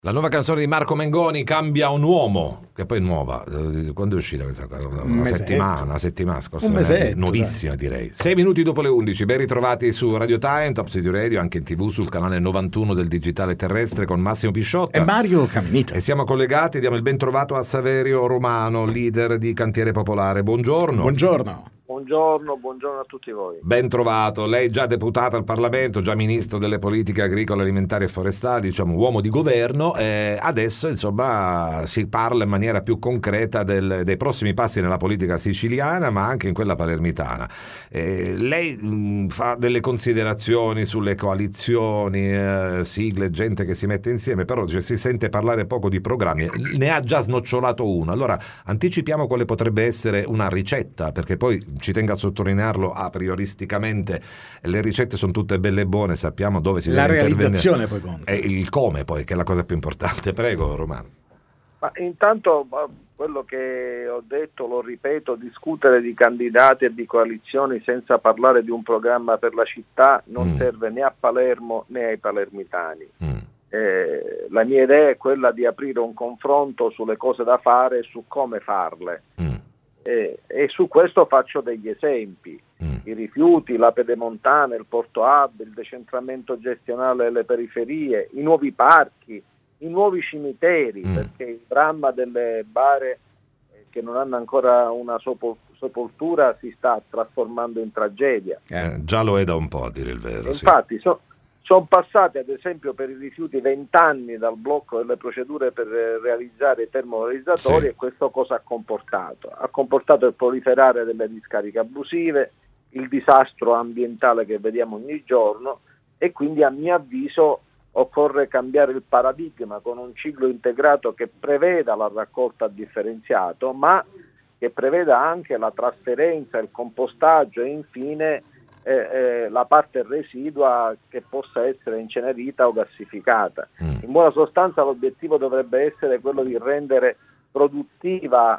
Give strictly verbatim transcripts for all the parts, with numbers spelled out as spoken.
La nuova canzone di Marco Mengoni, Cambia un uomo, che poi è nuova. Quando è uscita questa cosa? Una Un settimana, una settimana scorsa. Un mesetto, nuovissima, dai. direi. Sei minuti dopo le undici, ben ritrovati su Radio Time, Top City Radio, anche in tv sul canale novantuno del digitale terrestre con Massimo Pisciotta E Mario Caminito. E siamo collegati, diamo il ben trovato a Saverio Romano, leader di Cantiere Popolare. Buongiorno. Buongiorno. Buongiorno, buongiorno a tutti voi. Ben trovato, lei già deputato al Parlamento, già ministro delle politiche agricole, alimentari e forestali, diciamo uomo di governo, eh, adesso insomma si parla in maniera più concreta del, dei prossimi passi nella politica siciliana ma anche in quella palermitana. Eh, lei mh, fa delle considerazioni sulle coalizioni, eh, sigle, gente che si mette insieme, però cioè, si sente parlare poco di programmi, ne ha già snocciolato uno, allora anticipiamo quale potrebbe essere una ricetta, perché poi ci tengo a sottolinearlo a prioristicamente, le ricette sono tutte belle e buone, sappiamo dove si la deve realizzazione poi conta. e il come poi, che è la cosa più importante. Prego Romano. Ma intanto quello che ho detto, lo ripeto, discutere di candidati e di coalizioni senza parlare di un programma per la città non Mm. serve né a Palermo né ai palermitani. Mm. Eh, la mia idea è quella di aprire un confronto sulle cose da fare e su come farle. Mm. Eh, e su questo faccio degli esempi: Mm. i rifiuti, la pedemontana, il porto hub, il decentramento gestionale delle periferie, i nuovi parchi, i nuovi cimiteri, Mm. perché il dramma delle bare eh, che non hanno ancora una sopo- sepoltura si sta trasformando in tragedia. Eh, già lo è da un po', a dire il vero. E sì. infatti so- sono passati ad esempio per i rifiuti vent'anni dal blocco delle procedure per eh, realizzare i termovalorizzatori. Sì. E questo cosa ha comportato? Ha comportato il proliferare delle discariche abusive, il disastro ambientale che vediamo ogni giorno, e quindi a mio avviso occorre cambiare il paradigma con un ciclo integrato che preveda la raccolta differenziato, ma che preveda anche la trasferenza, il compostaggio e infine eh, eh, la parte residua che possa essere incenerita o gassificata. Mm. In buona sostanza l'obiettivo dovrebbe essere quello di rendere produttiva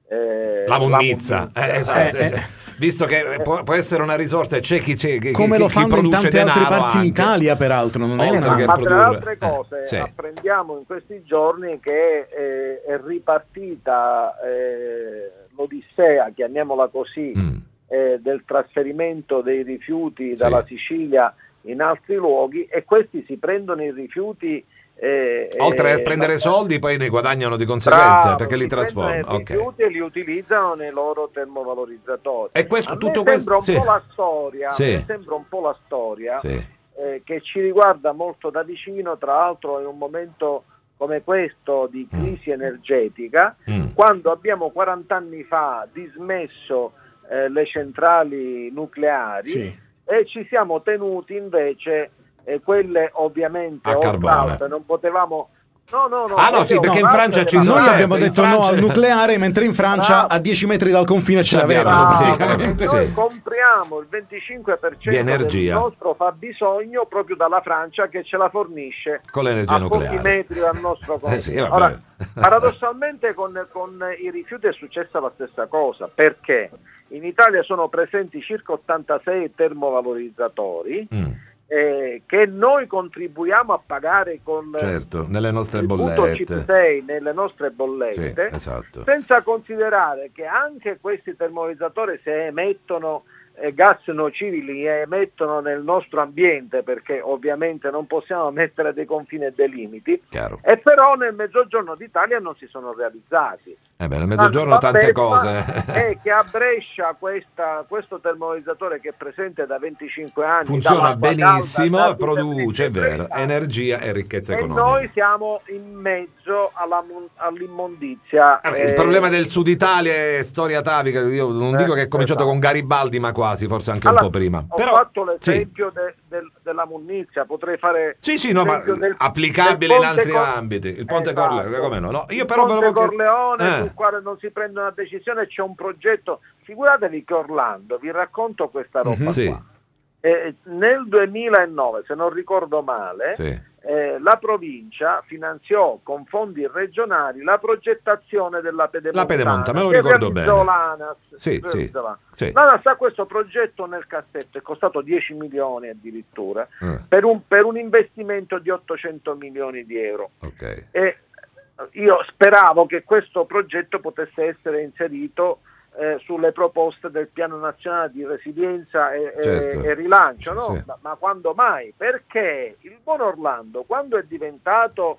eh, La munnizza, munnizza. eh, esatto, Eh, eh, visto che può, può essere una risorsa, e c'è chi, c'è, chi, Come chi, lo chi fanno in produce tante altre denaro parti in anche. Italia, peraltro, non è Oltre una... che Ma tra produrre. le altre cose Eh, sì. apprendiamo in questi giorni che eh, è ripartita eh, l'odissea, chiamiamola così, Mm. eh, del trasferimento dei rifiuti Sì. dalla Sicilia in altri luoghi, e questi si prendono i rifiuti eh, Oltre a eh, prendere ma- soldi, poi ne guadagnano di conseguenza, Bravo, perché li si prendono trasformano. i Ok. rifiuti e li utilizzano nei loro termovalorizzatori. E questo, A me tutto sembra questo, un sì. po' la storia, Sì. a me sembra un po' la storia Sì. eh, che ci riguarda molto da vicino, tra l'altro in un momento come questo di Mm. crisi energetica, Mm. quando abbiamo quaranta anni fa dismesso eh, le centrali nucleari Sì. e ci siamo tenuti invece eh, quelle ovviamente A carbone. oltre, non potevamo. No, no, no. Ah, no, sì, quelle perché in oltre Francia ci le sono- Noi vanno- abbiamo certo, in detto no Francia- al nucleare, mentre in Francia Bravo. a dieci metri dal confine ce Ce l'abbiamo, l'avevano. sì. Bravo, veramente, noi sì. compriamo il venticinque per cento Di energia. del nostro fabbisogno proprio dalla Francia, che ce la fornisce Con l'energia a nucleare. pochi metri dal nostro confine. Eh sì, vabbè. Ora, paradossalmente con, con i rifiuti è successa la stessa cosa, perché in Italia sono presenti circa ottantasei termovalorizzatori Mm. eh, che noi contribuiamo a pagare con Certo, nelle nostre il punto C P bollette. sei nelle nostre Sì, bollette, esatto. senza considerare che anche questi termovalorizzatori, se emettono eh, gas nocivi, li emettono nel nostro ambiente, perché ovviamente non possiamo mettere dei confini e dei limiti, Chiaro. e però nel mezzogiorno d'Italia non si sono realizzati. Eh beh, nel mezzogiorno Tanto tante la beffa cose. è che a Brescia questa, questo termovalorizzatore, che è presente da venticinque anni, Funziona dall'acqua calda, benissimo da e produce, è vero, trenta energia e ricchezza e economica. noi siamo in mezzo alla, all'immondizia. Vabbè, eh, il problema del Sud Italia è storia atavica. Io non Eh, dico che è cominciato esatto. con Garibaldi, ma quasi, forse anche Allora, un po' prima. ho Però, fatto sì. l'esempio de- del- della munnizia, potrei fare Sì, sì, no, ma l'esempio del- applicabile del in altri Ponte Cor- ambiti. Il Ponte Esatto. Corleone, come no? No, io Il però Ponte volevo che- Corleone, Eh. sul quale non si prende una decisione, c'è un progetto. Figuratevi che Orlando, vi racconto questa roba Mhm. Sì. qua. Eh, nel duemilanove, se non ricordo male, Sì. eh, la provincia finanziò con fondi regionali la progettazione della Pedemontana. La Pedemontana, me lo che ricordo realizzò bene. l'ANAS. Sì, sì, sì. L'ANAS ha questo progetto nel cassetto, è costato dieci milioni addirittura, Eh. per, un, per un investimento di ottocento milioni di euro. Ok. E io speravo che questo progetto potesse essere inserito Eh, sulle proposte del piano nazionale di resilienza e, Certo. e, e rilancio, no? Sì. Ma, ma quando mai? Perché il buon Orlando, quando è diventato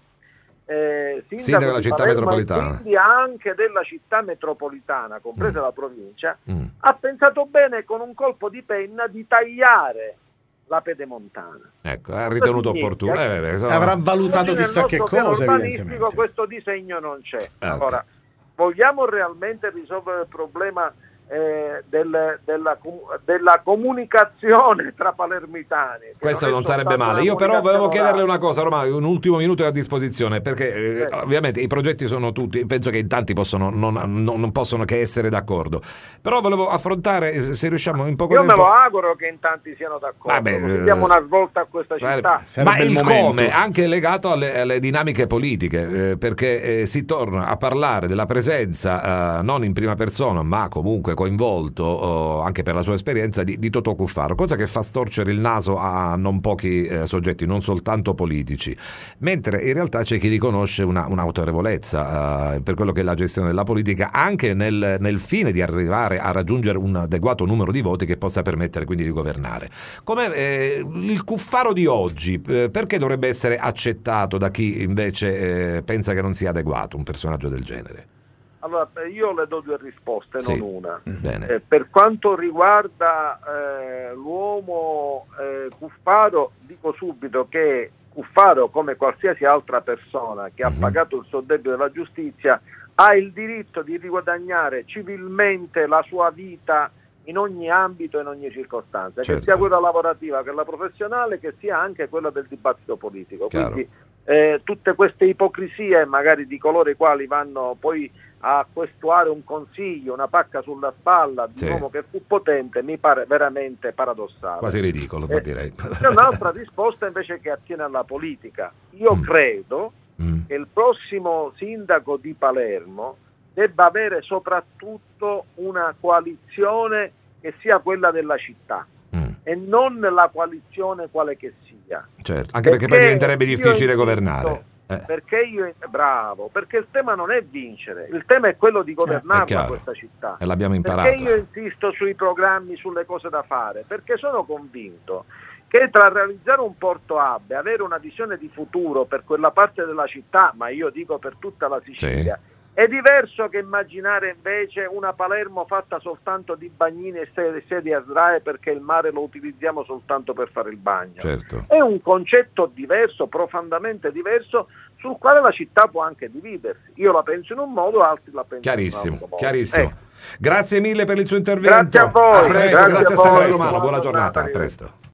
eh, sindaco, Sindaco della di città Palermo, metropolitana. e quindi anche della città metropolitana, compresa Mm. la provincia, Mm. ha pensato bene con un colpo di penna di tagliare la Pedemontana. Ecco, ha ritenuto significa? opportuno. Eh, beh, insomma- Avrà valutato Quindi chissà nel che nostro piano cosa, urbanistico evidentemente. questo disegno non c'è. Ah, ok. Ora, vogliamo realmente risolvere il problema eh, del, della, com- della comunicazione tra palermitani? che Questo è non sarebbe soltanto male. una Io però volevo comunicazione chiederle orale. una cosa, Romano, un ultimo minuto a disposizione, perché eh, Sì. ovviamente i progetti sono tutti, penso che in tanti possono, non, non- non possono che essere d'accordo. Però volevo affrontare, eh, se riusciamo in poco Io me tempo... lo auguro che in tanti siano d'accordo, Vabbè, così eh, diamo una svolta a questa Sarebbe- città. Sarebbe Ma il il momento. come anche legato alle, alle dinamiche politiche, eh, perché eh, si torna a parlare della presenza eh, non in prima persona, ma comunque coinvolto oh, anche per la sua esperienza di, di Totò Cuffaro, cosa che fa storcere il naso a non pochi eh, soggetti, non soltanto politici, mentre in realtà c'è chi riconosce una, un'autorevolezza eh, per quello che è la gestione della politica, anche nel, nel fine di arrivare a raggiungere un adeguato numero di voti che possa permettere quindi di governare. Come eh, il Cuffaro di oggi, eh, perché dovrebbe essere accettato da chi invece eh, pensa che non sia adeguato un personaggio del genere? Allora, eh, io le do due risposte, Sì. non una. Bene. Eh, per quanto riguarda eh, l'uomo eh, Cuffaro, dico subito che Cuffaro, come qualsiasi altra persona che ha Mhm. pagato il suo debito della giustizia, ha il diritto di riguadagnare civilmente la sua vita in ogni ambito e in ogni circostanza, Certo. che sia quella lavorativa, che quella professionale, che sia anche quella del dibattito politico. Chiaro. Quindi eh, tutte queste ipocrisie magari di coloro i quali vanno poi a questuare un consiglio, una pacca sulla spalla di Sì. un uomo che fu potente, mi pare veramente paradossale. Quasi ridicolo, Eh, direi. C'è un'altra risposta invece che attiene alla politica. Io Mm. credo Mm. che il prossimo sindaco di Palermo debba avere soprattutto una coalizione che sia quella della città Mm. e non la coalizione quale che sia. Certo, anche perché, poi diventerebbe io difficile insisto- governare. Eh. Perché io bravo, perché il tema non è vincere, il tema è quello di È governarla chiaro. questa città. E l'abbiamo imparato. Perché io insisto sui programmi, sulle cose da fare? Perché sono convinto che tra realizzare un porto hub e avere una visione di futuro per quella parte della città, ma io dico per tutta la Sicilia, è diverso che immaginare invece una Palermo fatta soltanto di bagnini e sedi sedi a sdraie perché il mare lo utilizziamo soltanto per fare il bagno. Certo. È un concetto diverso, profondamente diverso, sul quale la città può anche dividersi. Io la penso in un modo, altri la pensano in un Chiarissimo, altro modo. chiarissimo. Ecco. Grazie mille per il suo intervento. Grazie a voi. A presto, Grazie grazie a a voi. Saverio Romano, buona Buona giornata, giornata, a presto.